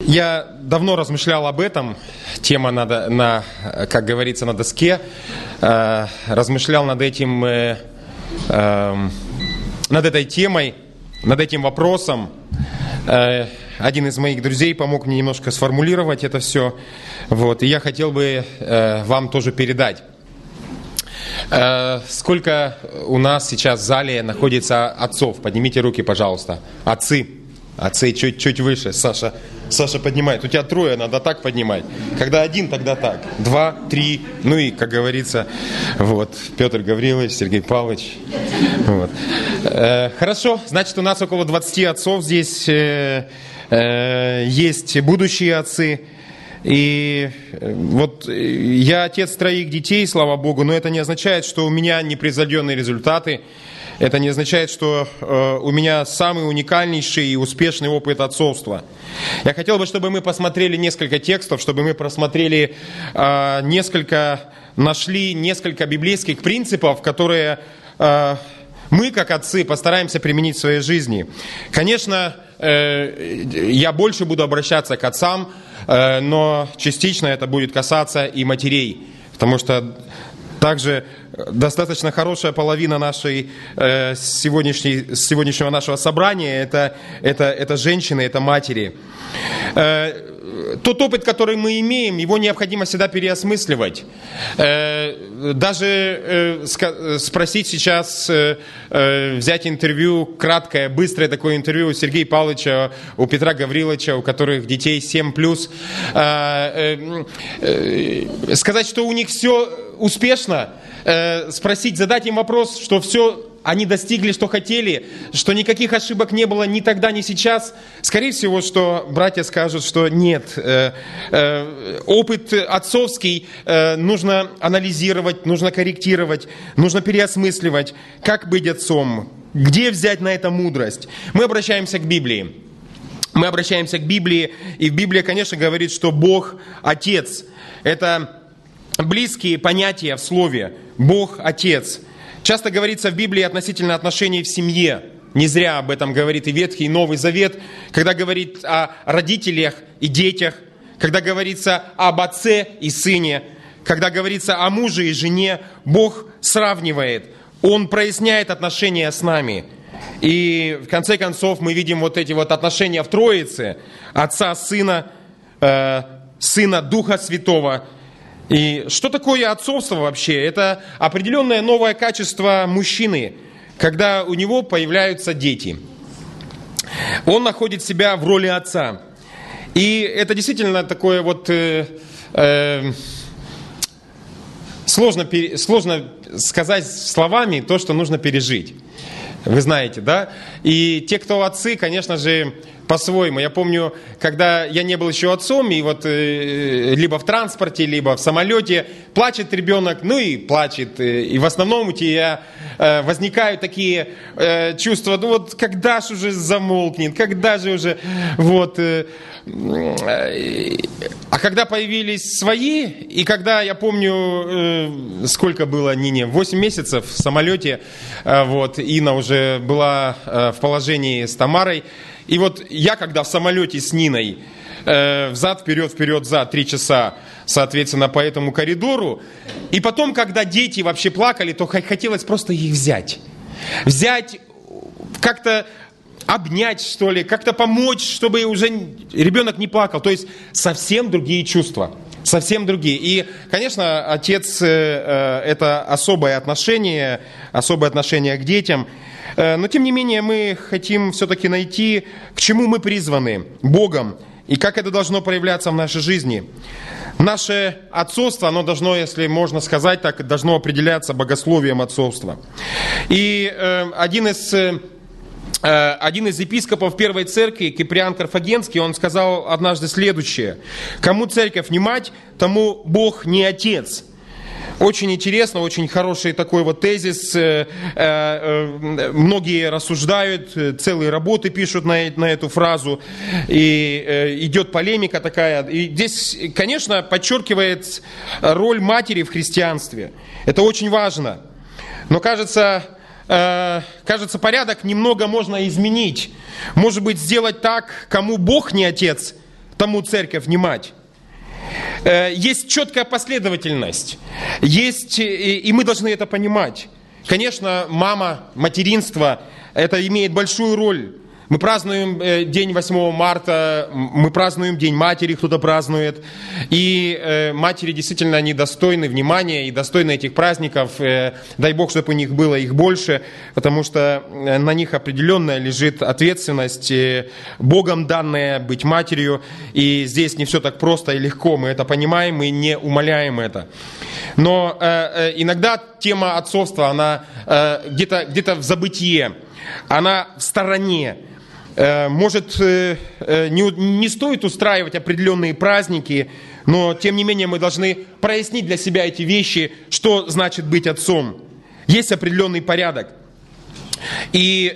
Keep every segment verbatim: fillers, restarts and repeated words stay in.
Я давно размышлял об этом, тема на, на как говорится, на доске, э, размышлял над этим, э, э, над этой темой, над этим вопросом. Э, один из моих друзей помог мне немножко сформулировать это все, вот, и я хотел бы э, вам тоже передать. Э, сколько у нас сейчас в зале находится отцов? Поднимите руки, пожалуйста. Отцы. Отцы чуть-чуть выше. Саша, Саша поднимает. У тебя трое, надо так поднимать. Когда один, тогда так. Два, три. Ну и, как говорится, вот, Петр Гаврилович, Сергей Павлович. Вот. Э, хорошо, значит, у нас около двадцати отцов здесь. Э, э, есть будущие отцы. И вот я отец троих детей, слава Богу, но это не означает, что у меня непревзойденные результаты. Это не означает, что э, у меня самый уникальнейший и успешный опыт отцовства. Я хотел бы, чтобы мы посмотрели несколько текстов, чтобы мы просмотрели э, несколько, нашли несколько библейских принципов, которые э, мы, как отцы, постараемся применить в своей жизни. Конечно, э, я больше буду обращаться к отцам, э, но частично это будет касаться и матерей, потому что также достаточно хорошая половина нашей, э, сегодняшней, сегодняшнего нашего собрания это, это, это женщины, это матери. Э, тот опыт, который мы имеем, его необходимо всегда переосмысливать. Э, даже э, ска- спросить сейчас, э, э, взять интервью, краткое, быстрое такое интервью у Сергея Павловича, у Петра Гавриловича, у которых детей семь плюс, э, э, э, сказать, что у них все успешно, э, спросить, задать им вопрос, что все они достигли, что хотели, что никаких ошибок не было ни тогда, ни сейчас. Скорее всего, что братья скажут, что нет. Э, э, опыт отцовский э, нужно анализировать, нужно корректировать, нужно переосмысливать, как быть отцом, где взять на это мудрость. Мы обращаемся к Библии. Мы обращаемся к Библии, и в Библии, конечно, говорит, что Бог Отец. Это близкие понятия в слове. Бог Отец. Часто говорится в Библии относительно отношений в семье. Не зря об этом говорит и Ветхий, и Новый Завет. Когда говорит о родителях и детях. Когда говорится об отце и сыне. Когда говорится о муже и жене. Бог сравнивает. Он проясняет отношения с нами. И в конце концов мы видим вот эти вот отношения в Троице. Отца, Сына, э, Сына, Духа Святого. И что такое отцовство вообще? Это определенное новое качество мужчины, когда у него появляются дети. Он находит себя в роли отца. И это действительно такое вот э, э, сложно, сложно сказать словами то, что нужно пережить. Вы знаете, да? И те, кто отцы, конечно же, по-своему. Я помню, когда я не был еще отцом, и вот э, либо в транспорте, либо в самолете плачет ребенок, ну и плачет. И в основном у тебя э, возникают такие э, чувства, ну вот когда же уже замолкнет, когда же уже вот. Э, э, а когда появились свои, и когда, я помню, э, сколько было Нине, восемь месяцев в самолете, э, вот, Инна уже была э, в положении с Тамарой. И вот я, когда в самолете с Ниной, э, взад, вперед, вперед, взад, три часа, соответственно, по этому коридору, и потом, когда дети вообще плакали, то хотелось просто их взять. Взять, как-то обнять, что ли, как-то помочь, чтобы уже ребенок не плакал. То есть совсем другие чувства. Совсем другие. И, конечно, отец э, – это особое отношение, особое отношение к детям. Но, тем не менее, мы хотим все-таки найти, к чему мы призваны Богом и как это должно проявляться в нашей жизни. Наше отцовство, оно должно, если можно сказать так, должно определяться богословием отцовства. И э, один из... Э, Один из епископов Первой Церкви, Киприан Карфагенский, он сказал однажды следующее. «Кому церковь не мать, тому Бог не отец». Очень интересно, очень хороший такой вот тезис. Многие рассуждают, целые работы пишут на, на эту фразу. И идет полемика такая. И здесь, конечно, подчеркивает роль матери в христианстве. Это очень важно. Но кажется... Кажется, порядок немного можно изменить. Может быть, сделать так, кому Бог не отец, тому церковь не мать. Есть четкая последовательность, есть, и мы должны это понимать. Конечно, мама, материнство, это имеет большую роль. Мы празднуем день восьмого марта, мы празднуем День матери, кто-то празднует. И э, матери действительно, они достойны внимания и достойны этих праздников. Э, дай Бог, чтобы у них было их больше, потому что на них определенная лежит ответственность, э, Богом данная быть матерью. И здесь не все так просто и легко, мы это понимаем, мы не умаляем это. Но э, э, иногда тема отцовства, она э, где-то, где-то в забытие, она в стороне. Может, не, не стоит устраивать определенные праздники, но, тем не менее, мы должны прояснить для себя эти вещи, что значит быть отцом. Есть определенный порядок. И,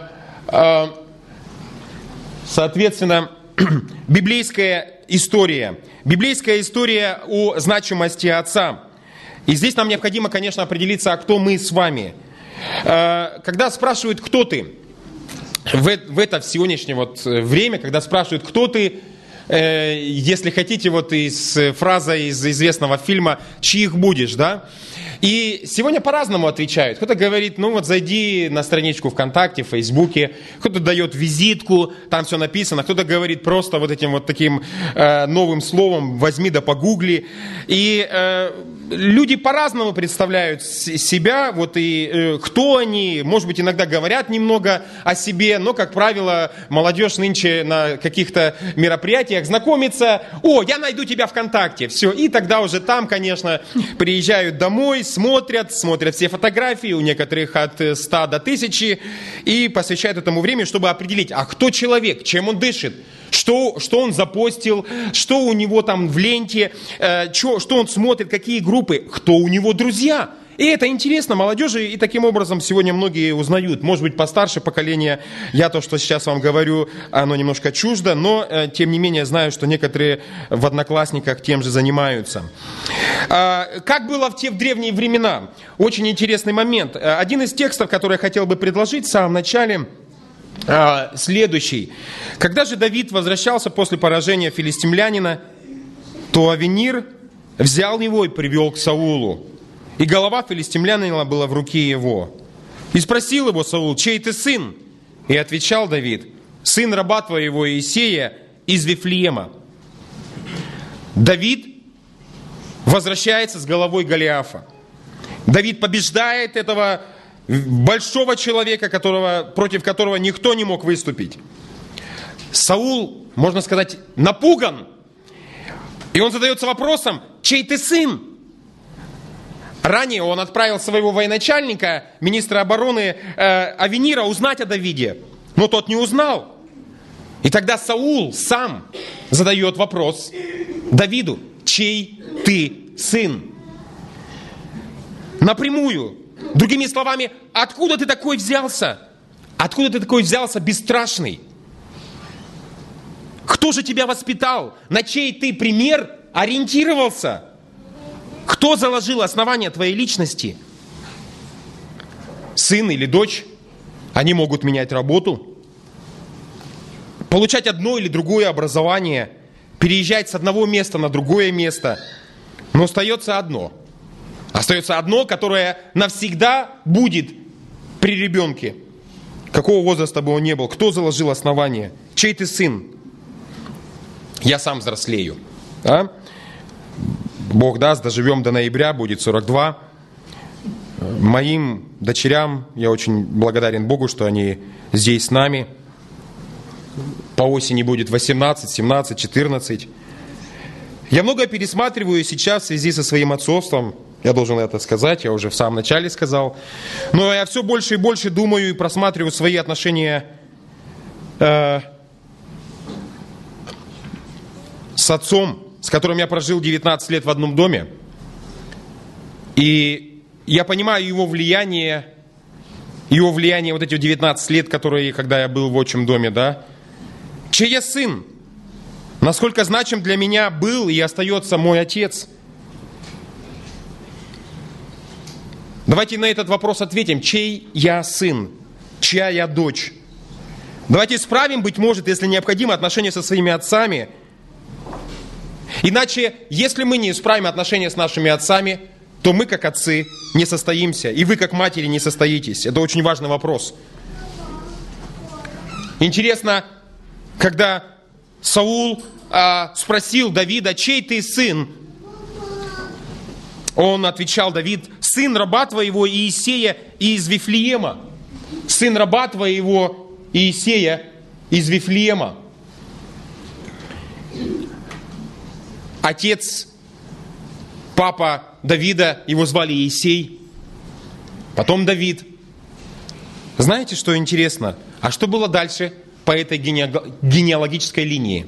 соответственно, библейская история. Библейская история о значимости отца. И здесь нам необходимо, конечно, определиться, а кто мы с вами. Когда спрашивают, кто ты, В, в это в сегодняшнее вот время, когда спрашивают, кто ты, э, если хотите, вот из фраза из известного фильма «Чьих будешь?», да? И сегодня по-разному отвечают. Кто-то говорит, ну вот зайди на страничку ВКонтакте, в Фейсбуке, кто-то дает визитку, там все написано, кто-то говорит просто вот этим вот таким э, новым словом «возьми да погугли». И э, люди по-разному представляют себя, вот и э, кто они, может быть, иногда говорят немного о себе, но, как правило, молодежь нынче на каких-то мероприятиях знакомится, о, я найду тебя ВКонтакте, все, и тогда уже там, конечно, приезжают домой, смотрят, смотрят все фотографии, у некоторых от ста до тысячи, и посвящают этому времени, чтобы определить, а кто человек, чем он дышит, что, что он запостил, что у него там в ленте, э, что, что он смотрит, какие группы, кто у него друзья. И это интересно молодежи, и таким образом сегодня многие узнают. Может быть, постарше поколение, я то, что сейчас вам говорю, оно немножко чуждо, но, э, тем не менее, знаю, что некоторые в Одноклассниках тем же занимаются. Э, как было в те в древние времена? Очень интересный момент. Один из текстов, который я хотел бы предложить в самом начале, э, следующий. Когда же Давид возвращался после поражения филистимлянина, то Авенир взял его и привел к Саулу. И голова филистимлянина была в руке его. И спросил его Саул, чей ты сын? И отвечал Давид, сын раба твоего Иисея из Вифлеема. Давид возвращается с головой Голиафа. Давид побеждает этого большого человека, которого, против которого никто не мог выступить. Саул, можно сказать, напуган. И он задается вопросом, чей ты сын? Ранее он отправил своего военачальника, министра обороны э, Авенира, узнать о Давиде. Но тот не узнал. И тогда Саул сам задает вопрос Давиду, чей ты сын? Напрямую. Другими словами, откуда ты такой взялся? Откуда ты такой взялся бесстрашный? Кто же тебя воспитал? На чей ты пример ориентировался? Кто заложил основание твоей личности? Сын или дочь? Они могут менять работу, получать одно или другое образование, переезжать с одного места на другое место. Но остается одно. Остается одно, которое навсегда будет при ребенке. Какого возраста бы он ни был, кто заложил основание? Чей ты сын? Я сам взрослею. А? Бог даст, доживем до ноября, будет сорок два. Моим дочерям я очень благодарен Богу, что они здесь с нами. По осени будет восемнадцать, семнадцать, четырнадцать. Я много пересматриваю сейчас в связи со своим отцовством. Я должен это сказать, я уже в самом начале сказал. Но я все больше и больше думаю и просматриваю свои отношения э, с отцом, с которым я прожил девятнадцать лет в одном доме. И я понимаю его влияние, его влияние вот эти девятнадцать лет, которые, когда я был в отчим доме, да. Чей я сын? Насколько значим для меня был и остается мой отец? Давайте на этот вопрос ответим. Чей я сын? Чья я дочь? Давайте исправим, быть может, если необходимо, отношения со своими отцами. Иначе, если мы не исправим отношения с нашими отцами, то мы, как отцы, не состоимся. И вы, как матери, не состоитесь. Это очень важный вопрос. Интересно, когда Саул а, спросил Давида, чей ты сын? Он отвечал, Давид, сын раба твоего Иисея из Вифлеема. Сын раба твоего Иисея из Вифлеема. Отец, папа Давида, его звали Иисей, потом Давид. Знаете, что интересно? А что было дальше по этой генеалогической линии?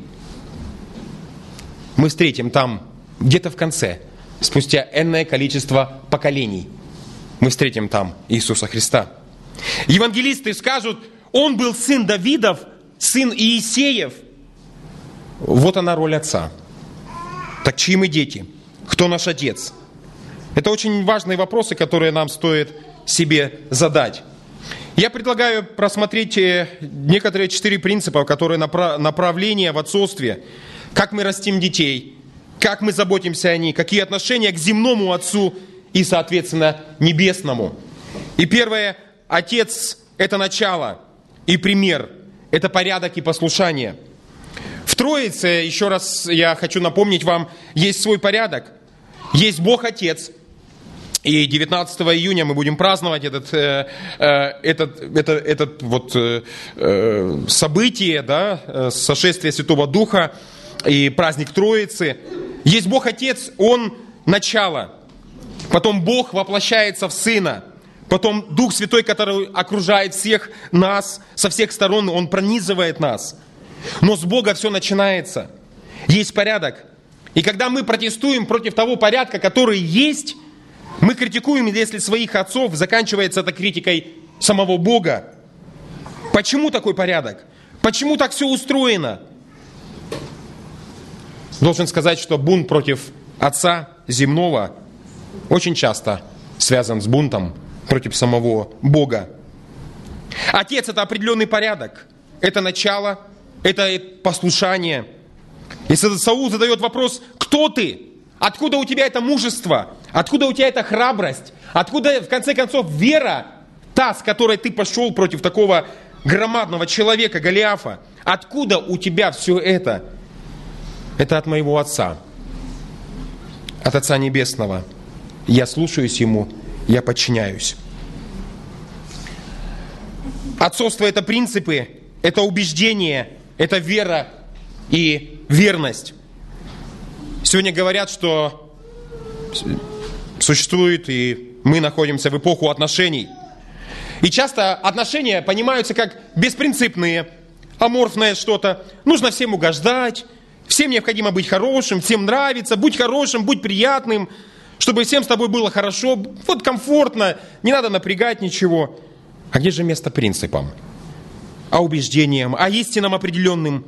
Мы встретим там, где-то в конце, спустя энное количество поколений, мы встретим там Иисуса Христа. Евангелисты скажут, он был сын Давидов, сын Иисеев. Вот она роль отца. Так чьи мы дети? Кто наш отец? Это очень важные вопросы, которые нам стоит себе задать. Я предлагаю просмотреть некоторые четыре принципа, которые направления в отцовстве. Как мы растим детей, как мы заботимся о них, какие отношения к земному отцу и, соответственно, небесному. И первое, отец – это начало и пример, это порядок и послушание. В Троице, еще раз я хочу напомнить вам, есть свой порядок. Есть Бог Отец. И девятнадцатого июня мы будем праздновать этот, э, э, этот, это, этот вот, э, событие, да, сошествие Святого Духа и праздник Троицы. Есть Бог Отец, Он начало. Потом Бог воплощается в Сына. Потом Дух Святой, который окружает всех нас со всех сторон, Он пронизывает нас. Но с Бога все начинается. Есть порядок. И когда мы протестуем против того порядка, который есть, мы критикуем, если своих отцов, заканчивается это критикой самого Бога. Почему такой порядок? Почему так все устроено? Должен сказать, что бунт против отца земного очень часто связан с бунтом против самого Бога. Отец – это определенный порядок. Это начало, это послушание. И Саул задает вопрос, кто ты? Откуда у тебя это мужество? Откуда у тебя эта храбрость? Откуда, в конце концов, вера, та, с которой ты пошел против такого громадного человека, Голиафа? Откуда у тебя все это? Это от моего Отца, от Отца Небесного. Я слушаюсь Ему, я подчиняюсь. Отцовство – это принципы, это убеждение, это вера и верность. Сегодня говорят, что существует, и мы находимся в эпоху отношений. И часто отношения понимаются как беспринципные, аморфное что-то. Нужно всем угождать, всем необходимо быть хорошим, всем нравится, будь хорошим, будь приятным, чтобы всем с тобой было хорошо, вот комфортно, не надо напрягать ничего. А где же место принципам? А убеждениям, а истинам определенным?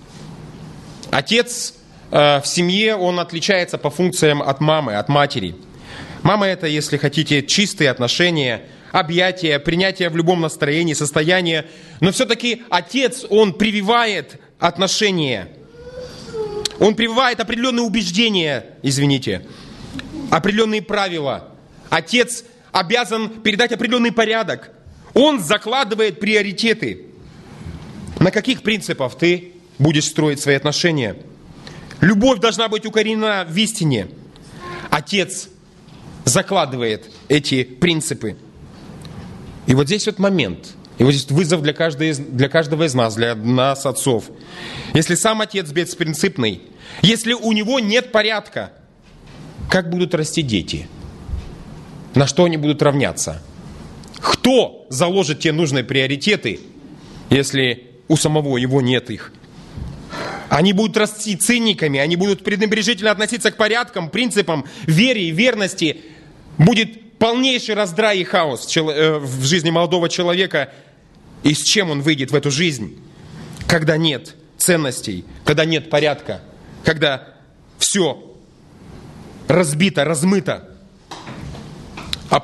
Отец э, в семье, он отличается по функциям от мамы, от матери. Мама – это, если хотите, чистые отношения, объятия, принятие в любом настроении, состоянии. Но все-таки отец, он прививает отношения. Он прививает определенные убеждения, извините, определенные правила. Отец обязан передать определенный порядок. Он закладывает приоритеты. На каких принципах ты будешь строить свои отношения? Любовь должна быть укоренена в истине. Отец закладывает эти принципы. И вот здесь вот момент. И вот здесь вызов для каждого, из, для каждого из нас, для нас, отцов. Если сам отец беспринципный, если у него нет порядка, как будут расти дети? На что они будут равняться? Кто заложит те нужные приоритеты, если у самого его нет их? Они будут расти циниками, они будут пренебрежительно относиться к порядкам, принципам, вере и верности. Будет полнейший раздрай и хаос в жизни молодого человека. И с чем он выйдет в эту жизнь, когда нет ценностей, когда нет порядка, когда все разбито, размыто.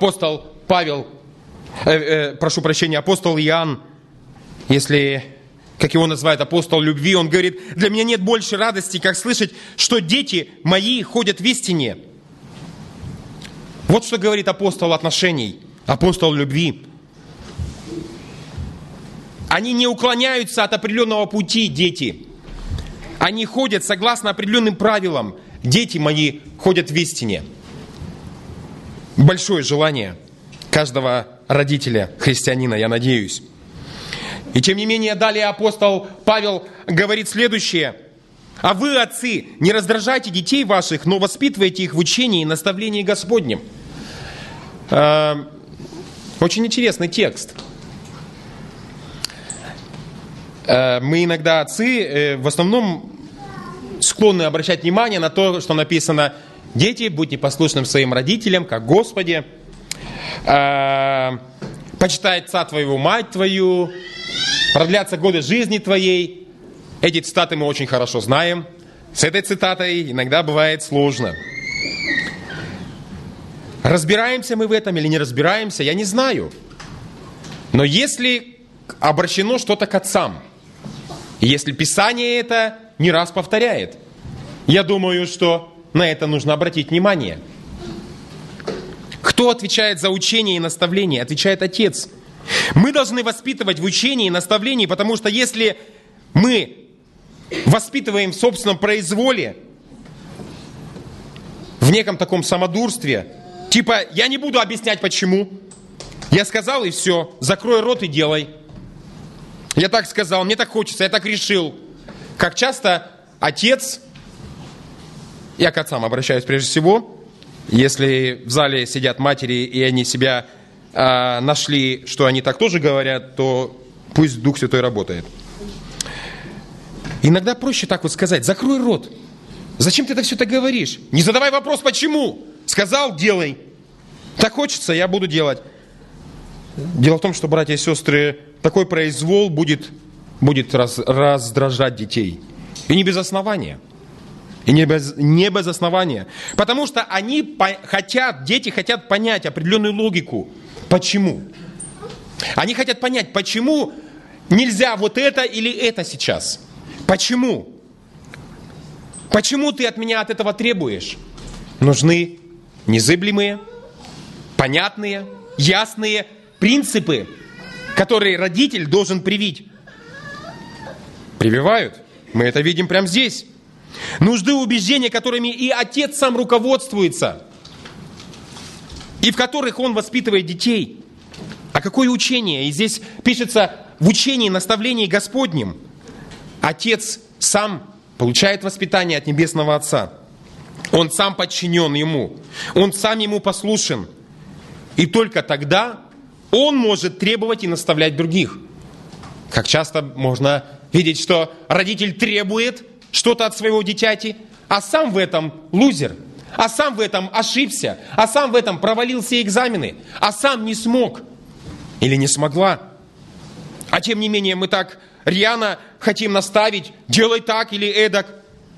Апостол Павел, э, э, прошу прощения, апостол Иоанн, если как его называет апостол любви, он говорит: для меня нет больше радости, как слышать, что дети мои ходят в истине. Вот что говорит апостол отношений, апостол любви. Они не уклоняются от определенного пути, дети. Они ходят согласно определенным правилам. Дети мои ходят в истине. Большое желание каждого родителя, христианина, я надеюсь. И тем не менее, далее апостол Павел говорит следующее. А вы, отцы, не раздражайте детей ваших, но воспитывайте их в учении и наставлении Господнем. Очень интересный текст. Мы иногда, отцы, в основном склонны обращать внимание на то, что написано: дети, будьте послушным своим родителям, как Господи. Почитай отца твоего, мать твою, продлятся годы жизни твоей. Эти цитаты мы очень хорошо знаем. С этой цитатой иногда бывает сложно. Разбираемся мы в этом или не разбираемся, я не знаю. Но если обращено что-то к отцам, и если Писание это не раз повторяет, я думаю, что на это нужно обратить внимание. Кто отвечает за учение и наставление? Отвечает Отец. Мы должны воспитывать в учении и наставлении, потому что если мы воспитываем в собственном произволе, в неком таком самодурстве, типа я не буду объяснять почему, я сказал и все, закрой рот и делай. Я так сказал, мне так хочется, я так решил. Как часто отец, я к отцам обращаюсь прежде всего, если в зале сидят матери, и они себя э, нашли, что они так тоже говорят, то пусть Дух Святой работает. Иногда проще так вот сказать: закрой рот. Зачем ты это все так говоришь? Не задавай вопрос, почему. Сказал, делай. Так хочется, я буду делать. Дело в том, что, братья и сестры, такой произвол будет, будет раз, раздражать детей. И не без основания. И не без, не без основания. Потому что они по, хотят, дети хотят понять определенную логику. Почему? Они хотят понять, почему нельзя вот это или это сейчас. Почему? Почему ты от меня от этого требуешь? Нужны незыблемые, понятные, ясные принципы, которые родитель должен привить. Прививают. Мы это видим прямо здесь. Нужны убеждения, которыми и отец сам руководствуется, и в которых он воспитывает детей. А какое учение? И здесь пишется: в учении, наставлении Господнем. Отец сам получает воспитание от Небесного Отца. Он сам подчинен Ему. Он сам Ему послушен. И только тогда он может требовать и наставлять других. Как часто можно видеть, что родитель требует что-то от своего дитяти, а сам в этом лузер, а сам в этом ошибся, а сам в этом провалил все экзамены, а сам не смог или не смогла. А тем не менее мы так рьяно хотим наставить: делай так или эдак.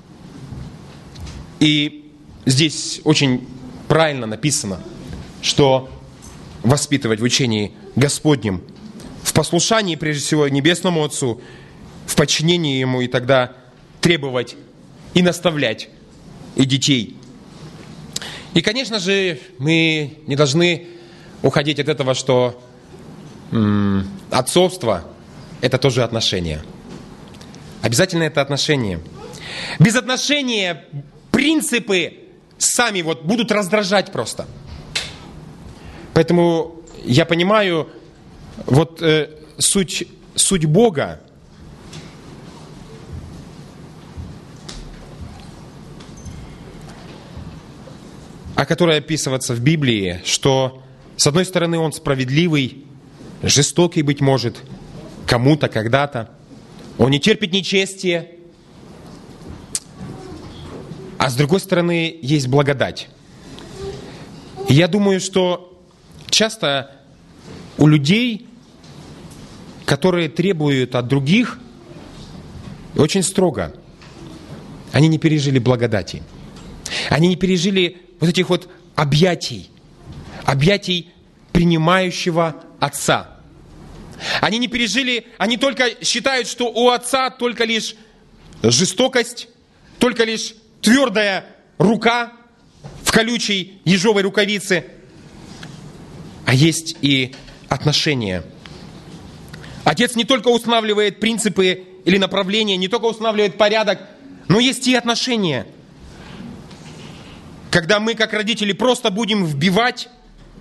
И здесь очень правильно написано, что воспитывать в учении Господнем, в послушании, прежде всего, Небесному Отцу, в подчинении Ему, и тогда требовать и наставлять и детей. И, конечно же, мы не должны уходить от этого, что м- отцовство – это тоже отношения. Обязательно это отношения. Без отношения принципы сами вот будут раздражать просто. Поэтому я понимаю, вот э, суть, суть Бога, о которой описывается в Библии, что, с одной стороны, Он справедливый, жестокий, быть может, кому-то, когда-то. Он не терпит нечестия. А с другой стороны, есть благодать. И я думаю, что часто у людей, которые требуют от других очень строго, они не пережили благодати. Они не пережили вот этих вот объятий, объятий принимающего Отца. Они не пережили, они только считают, что у отца только лишь жестокость, только лишь твердая рука в колючей ежовой рукавице. А есть и отношения. Отец не только устанавливает принципы или направления, не только устанавливает порядок, но есть и отношения. Когда мы, как родители, просто будем вбивать,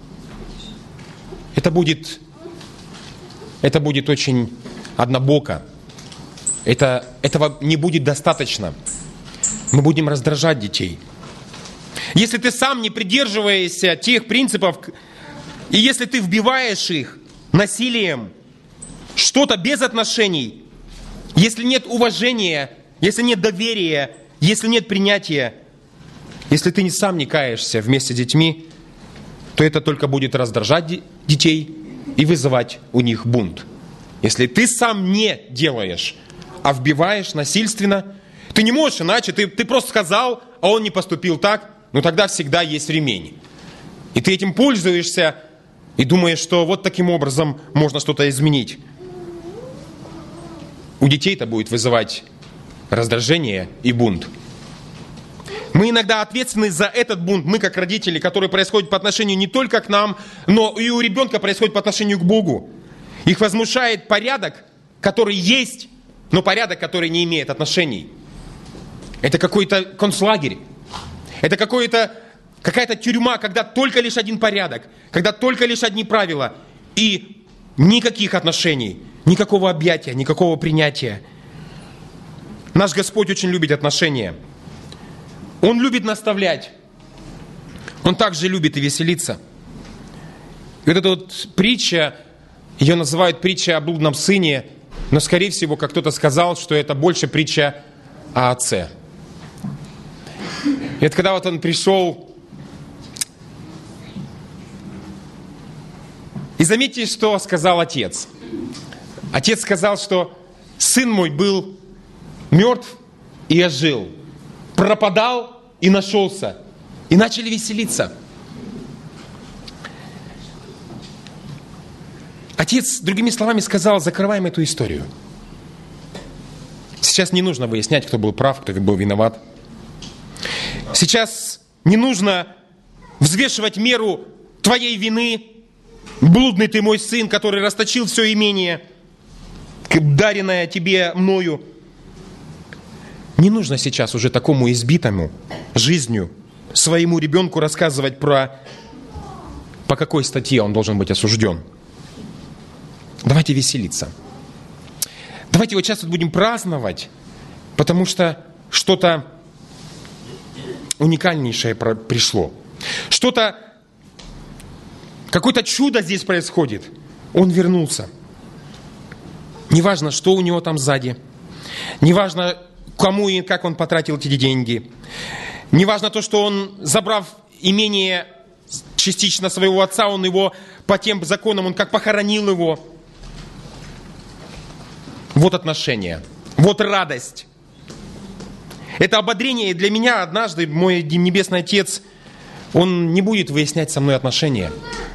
это будет, это будет очень однобоко. Это, этого не будет достаточно. Мы будем раздражать детей. Если ты сам не придерживаешься тех принципов, и если ты вбиваешь их насилием, что-то без отношений, если нет уважения, если нет доверия, если нет принятия, если ты сам не каешься вместе с детьми, то это только будет раздражать детей и вызывать у них бунт. Если ты сам не делаешь, а вбиваешь насильственно, ты не можешь иначе, ты, ты просто сказал, а он не поступил так, но тогда всегда есть ремень. И ты этим пользуешься и думаешь, что вот таким образом можно что-то изменить. У детей это будет вызывать раздражение и бунт. Мы иногда ответственны за этот бунт, мы как родители, который происходит по отношению не только к нам, но и у ребенка происходит по отношению к Богу. Их возмущает порядок, который есть, но порядок, который не имеет отношений. Это какой-то концлагерь. Это какой-то, какая-то тюрьма, когда только лишь один порядок, когда только лишь одни правила и никаких отношений, никакого объятия, никакого принятия. Наш Господь очень любит отношения. Он любит наставлять. Он также любит и веселиться. И вот эта вот притча, ее называют притча о блудном сыне, но, скорее всего, как кто-то сказал, что это больше притча о отце. И вот когда вот он пришел, и заметьте, что сказал отец. Отец сказал, что сын мой был мертв и ожил, пропадал и нашелся, и начали веселиться. Отец, другими словами, сказал: закрываем эту историю. Сейчас не нужно выяснять, кто был прав, кто был виноват. Сейчас не нужно взвешивать меру твоей вины. Блудный ты мой сын, который расточил все имение, даренное тебе мною. Не нужно сейчас уже такому избитому жизнью своему ребенку рассказывать про, по какой статье он должен быть осужден. Давайте веселиться. Давайте вот сейчас вот будем праздновать, потому что что-то уникальнейшее пришло. Что-то, какое-то чудо здесь происходит. Он вернулся. Неважно, что у него там сзади. Неважно, кому и как он потратил эти деньги. Неважно то, что он, забрав имение частично своего отца, он его по тем законам, он как похоронил его. Вот отношения, вот радость. Это ободрение. И для меня однажды мой Небесный Отец, он не будет выяснять со мной отношения,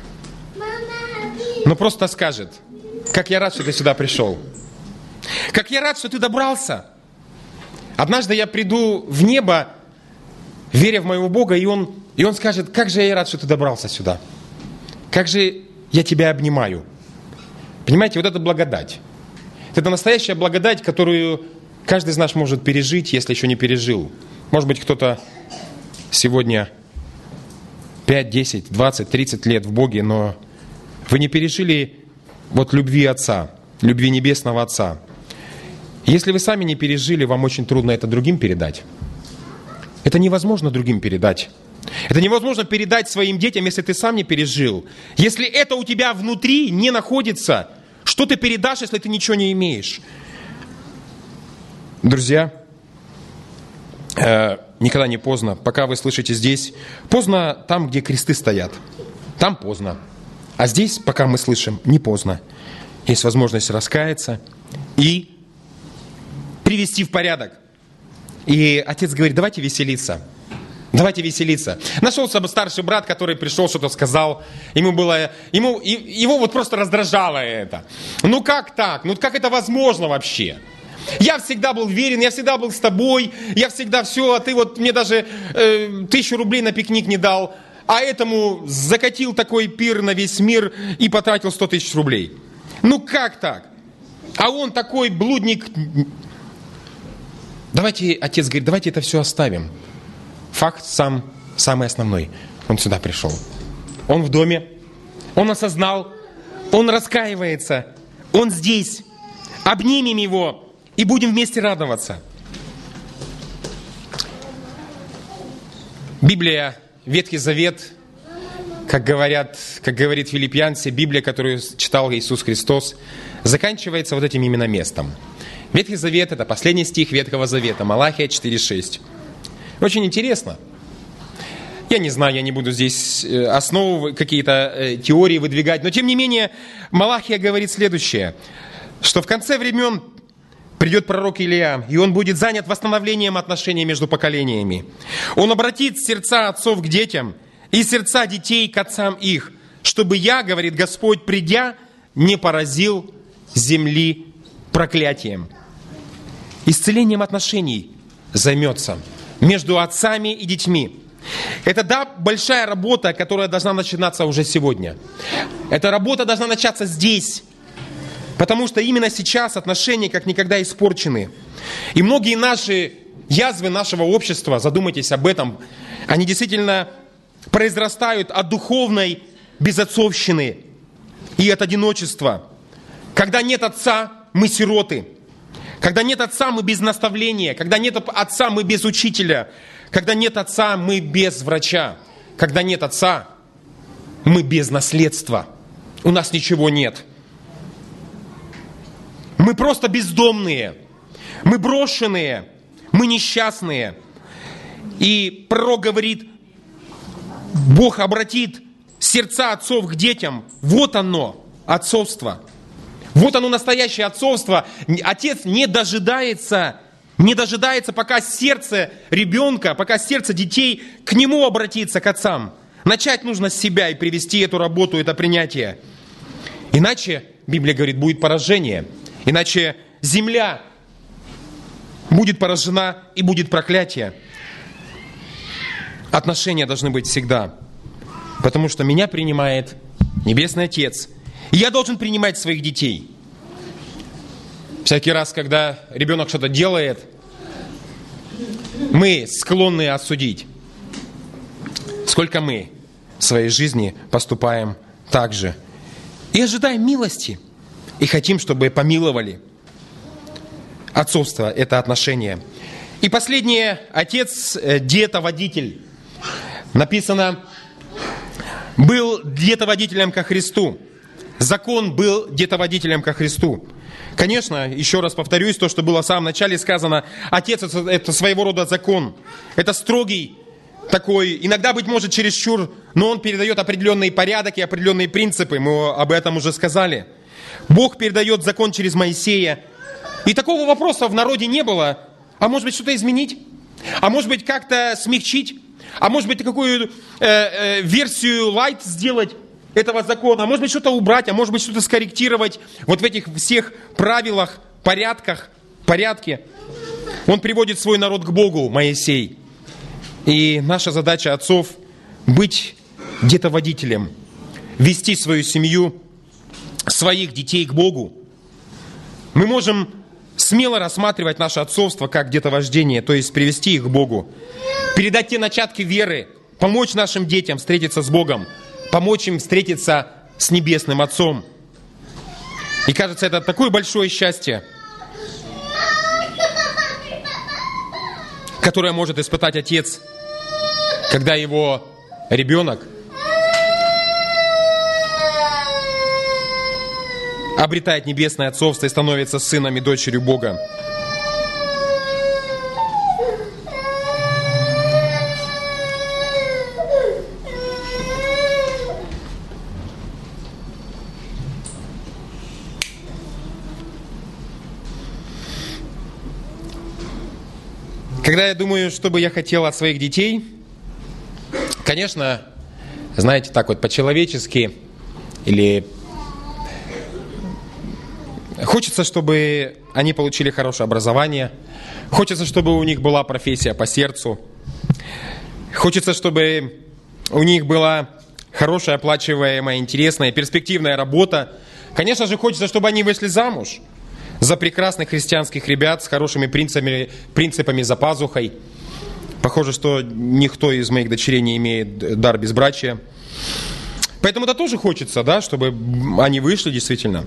но просто скажет: как я рад, что ты сюда пришел. Как я рад, что ты добрался. Однажды я приду в небо, веря в моего Бога, и Он, и он скажет: как же я рад, что ты добрался сюда. Как же я тебя обнимаю. Понимаете, вот это благодать. Это настоящая благодать, которую каждый из нас может пережить, если еще не пережил. Может быть, кто-то сегодня пять, десять, двадцать, тридцать лет в Боге, но вы не пережили вот любви Отца, любви Небесного Отца. Если вы сами не пережили, вам очень трудно это другим передать. Это невозможно другим передать. Это невозможно передать своим детям, если ты сам не пережил. Если это у тебя внутри не находится, что ты передашь, если ты ничего не имеешь? Друзья, э, никогда не поздно, пока вы слышите здесь. Поздно там, где кресты стоят. Там поздно. А здесь, пока мы слышим, не поздно. Есть возможность раскаяться и привести в порядок. И Отец говорит: давайте веселиться. Давайте веселиться. Нашелся старший брат, который пришел, что-то сказал. Ему было, ему, его вот просто раздражало это. Ну как так? Ну как это возможно вообще? Я всегда был верен, я всегда был с тобой, я всегда все, а ты вот мне даже э, тысячу рублей на пикник не дал, а этому закатил такой пир на весь мир и потратил сто тысяч рублей. Ну как так? А он такой блудник. Давайте, отец говорит, давайте это все оставим. Факт сам, самый основной. Он сюда пришел. Он в доме. Он осознал. Он раскаивается. Он здесь. Обнимем его и будем вместе радоваться. Библия, Ветхий Завет, как говорят, как говорит филиппианцы, Библия, которую читал Иисус Христос, заканчивается вот этим именно местом. Ветхий Завет – это последний стих Ветхого Завета, Малахия четыре шесть. Очень интересно. Я не знаю, я не буду здесь основы, какие-то теории выдвигать, но тем не менее Малахия говорит следующее, что в конце времен придет пророк Илия, и он будет занят восстановлением отношений между поколениями. Он обратит сердца отцов к детям и сердца детей к отцам их, чтобы я, говорит Господь, придя, не поразил земли проклятием. Исцелением отношений займется между отцами и детьми. Это, да, большая работа, которая должна начинаться уже сегодня. Эта работа должна начаться здесь. Потому что именно сейчас отношения как никогда испорчены. И многие наши язвы нашего общества, задумайтесь об этом, они действительно произрастают от духовной безотцовщины и от одиночества. Когда нет отца, мы сироты. Когда нет отца, мы без наставления. Когда нет отца, мы без учителя. Когда нет отца, мы без врача. Когда нет отца, мы без наследства. У нас ничего нет. Мы просто бездомные. Мы брошенные. Мы несчастные. И пророк говорит, Бог обратит сердца отцов к детям. Вот оно, отцовство. Вот оно, настоящее отцовство. Отец не дожидается, не дожидается, пока сердце ребенка, пока сердце детей к нему обратится, к отцам. Начать нужно с себя и привести эту работу, это принятие. Иначе, Библия говорит, будет поражение. Иначе земля будет поражена и будет проклятие. Отношения должны быть всегда. Потому что меня принимает Небесный Отец. И я должен принимать своих детей. Всякий раз, когда ребенок что-то делает, мы склонны осудить. Сколько мы в своей жизни поступаем так же. И ожидаем милости. И хотим, чтобы помиловали. Отцовство – это отношение. И последнее, отец, детоводитель. Написано, был детоводителем ко Христу. Закон был детоводителем ко Христу. Конечно, еще раз повторюсь, то, что было в самом начале сказано, отец – это своего рода закон. Это строгий такой, иногда, быть может, чересчур, но он передает определенный порядок и определенные принципы. Мы об этом уже сказали. Бог передает закон через Моисея. И такого вопроса в народе не было. А может быть, что-то изменить? А может быть, как-то смягчить? А может быть, какую э, э, версию лайт сделать этого закона? А может быть, что-то убрать? А может быть, что-то скорректировать? Вот в этих всех правилах, порядках, порядке. Он приводит свой народ к Богу, Моисей. И наша задача отцов быть где-то водителем, вести свою семью, своих детей к Богу. Мы можем смело рассматривать наше отцовство как где-то вождение, то есть привести их к Богу, передать те начатки веры, помочь нашим детям встретиться с Богом, помочь им встретиться с Небесным Отцом. И кажется, это такое большое счастье, которое может испытать отец, когда его ребенок обретает небесное отцовство и становится сыном и дочерью Бога. Когда я думаю, что бы я хотел от своих детей, Конечно, знаете, так вот по-человечески или хочется, чтобы они получили хорошее образование, хочется, чтобы у них была профессия по сердцу, хочется, чтобы у них была хорошая, оплачиваемая, интересная, перспективная работа. Конечно же, хочется, чтобы они вышли замуж за прекрасных христианских ребят с хорошими принципами, принципами за пазухой. Похоже, что никто из моих дочерей не имеет дар безбрачия. Поэтому это тоже хочется, да, чтобы они вышли действительно.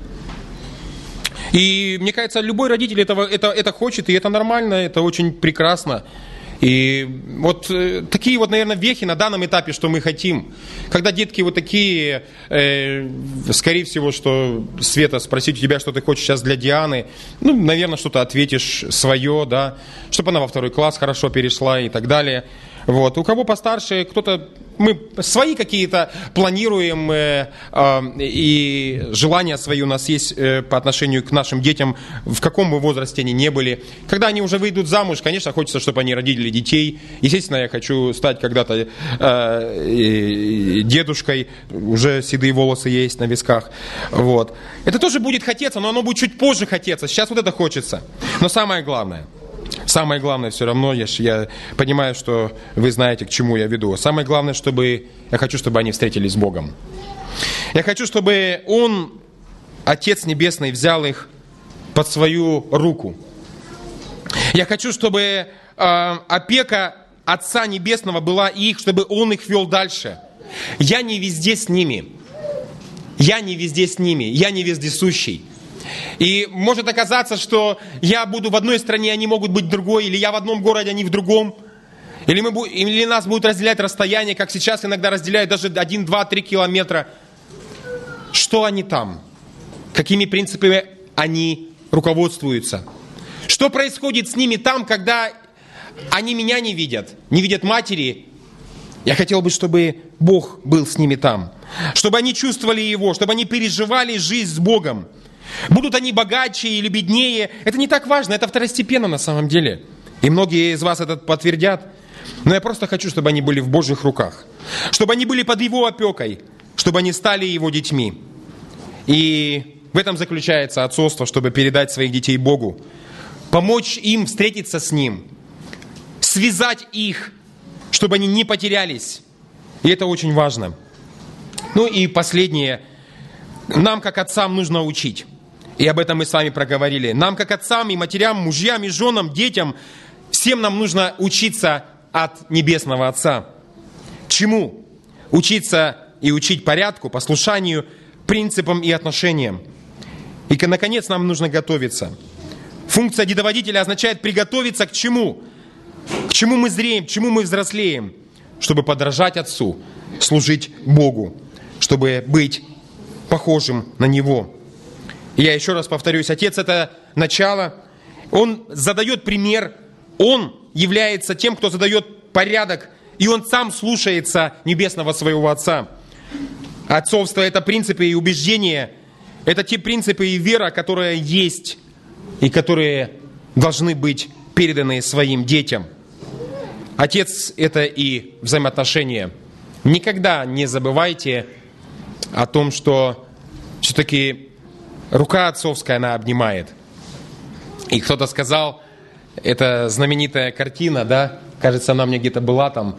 И мне кажется, любой родитель этого, это, это хочет, и это нормально, это очень прекрасно. И вот э, такие вот, наверное, вехи на данном этапе, что мы хотим. Когда детки вот такие, э, скорее всего, что, Света, спросить у тебя, что ты хочешь сейчас для Дианы, ну, наверное, что-то ответишь свое, да, чтобы она во второй класс хорошо перешла и так далее. Вот. У кого постарше, кто-то, мы свои какие-то планируем, э, э, и желания свои у нас есть э, по отношению к нашим детям, в каком бы возрасте они не были. Когда они уже выйдут замуж, конечно, хочется, чтобы они родили детей. Естественно, я хочу стать когда-то э, дедушкой, уже седые волосы есть на висках. Вот. Это тоже будет хотеться, но оно будет чуть позже хотеться. Сейчас вот это хочется. Но самое главное... Самое главное все равно, я, я понимаю, что вы знаете, к чему я веду. Самое главное, чтобы я хочу, чтобы они встретились с Богом. Я хочу, чтобы Он, Отец Небесный, взял их под свою руку. Я хочу, чтобы э, опека Отца Небесного была их, чтобы Он их вел дальше. Я не везде с ними. Я не везде с ними. Я не вездесущий. И может оказаться, что я буду в одной стране, они могут быть в другой, или я в одном городе, они в другом. Или, мы, или нас будут разделять расстояние, как сейчас иногда разделяют даже один, два, три километра. Что они там? Какими принципами они руководствуются? Что происходит с ними там, когда они меня не видят, не видят матери? Я хотел бы, чтобы Бог был с ними там. Чтобы они чувствовали Его, чтобы они переживали жизнь с Богом. Будут они богаче или беднее, это не так важно, это второстепенно на самом деле. И многие из вас это подтвердят. Но я просто хочу, чтобы они были в Божьих руках. Чтобы они были под Его опекой. Чтобы они стали Его детьми. И в этом заключается отцовство, чтобы передать своих детей Богу. Помочь им встретиться с Ним. Связать их, чтобы они не потерялись. И это очень важно. Ну и последнее. Нам, как отцам, нужно учить. И об этом мы с вами проговорили. Нам, как отцам и матерям, мужьям и женам, детям, всем нам нужно учиться от Небесного Отца. Чему? Учиться и учить порядку, послушанию, принципам и отношениям. И, наконец, нам нужно готовиться. Функция дедоводителя означает приготовиться к чему? К чему мы зреем, к чему мы взрослеем? Чтобы подражать Отцу, служить Богу, чтобы быть похожим на Него. И я еще раз повторюсь, Отец – это начало. Он задает пример. Он является тем, кто задает порядок. И Он сам слушается Небесного Своего Отца. Отцовство – это принципы и убеждения. Это те принципы и вера, которые есть и которые должны быть переданы своим детям. Отец – это и взаимоотношения. Никогда не забывайте о том, что все-таки рука отцовская, она обнимает. И кто-то сказал, это знаменитая картина, да, кажется, она мне где-то была там,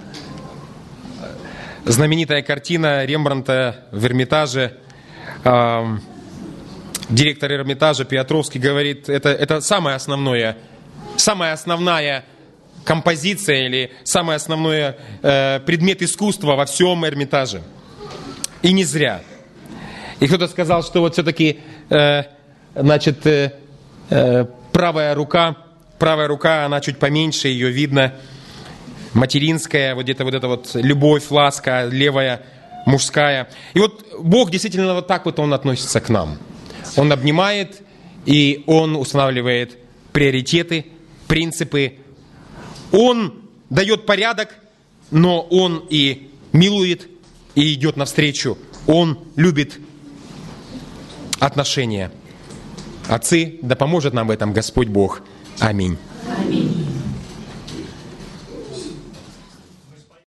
знаменитая картина Рембрандта в Эрмитаже. Эм, директор Эрмитажа Петровский говорит, это, это самое основное, самая основная композиция или самый основной э, предмет искусства во всем Эрмитаже. И не зря. И кто-то сказал, что вот все-таки, э, значит, э, э, правая рука, правая рука, она чуть поменьше, ее видно, материнская, вот где-то вот эта вот любовь, ласка, левая, мужская. И вот Бог действительно вот так вот Он относится к нам. Он обнимает, и Он устанавливает приоритеты, принципы. Он дает порядок, но Он и милует, и идет навстречу. Он любит отношения. Отцы, да поможет нам в этом Господь Бог. Аминь. Аминь.